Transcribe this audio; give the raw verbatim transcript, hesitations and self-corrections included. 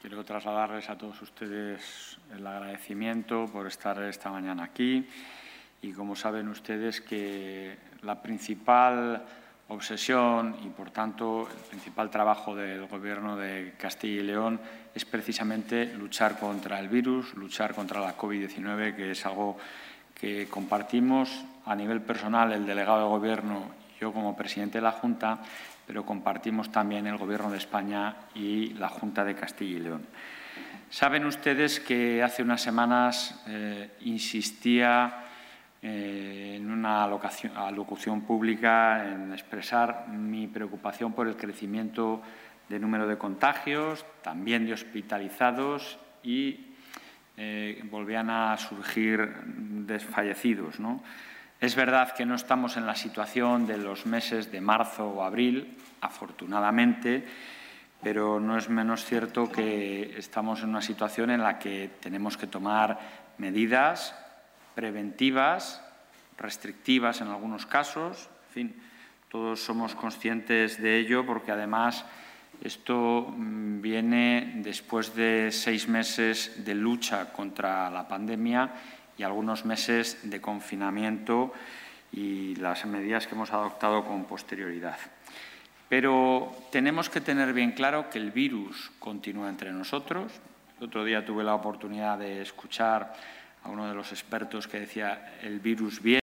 quiero trasladarles a todos ustedes el agradecimiento por estar esta mañana aquí. Y como saben ustedes que la principal obsesión y, por tanto, el principal trabajo del Gobierno de Castilla y León es precisamente luchar contra el virus, luchar contra la COVID diecinueve, que es algo que compartimos a nivel personal el delegado de Gobierno y yo como presidente de la Junta, pero compartimos también el Gobierno de España y la Junta de Castilla y León. Saben ustedes que hace unas semanas eh, insistía eh, en una alocución, alocución pública en expresar mi preocupación por el crecimiento del número de contagios, también de hospitalizados y eh, volvían a surgir desfallecidos, ¿no? Es verdad que no estamos en la situación de los meses de marzo o abril, afortunadamente, pero no es menos cierto que estamos en una situación en la que tenemos que tomar medidas preventivas, restrictivas en algunos casos. En fin, todos somos conscientes de ello porque, además, esto viene después de seis meses de lucha contra la pandemia y algunos meses de confinamiento y las medidas que hemos adoptado con posterioridad. Pero tenemos que tener bien claro que el virus continúa entre nosotros. El otro día tuve la oportunidad de escuchar a uno de los expertos que decía el virus viene.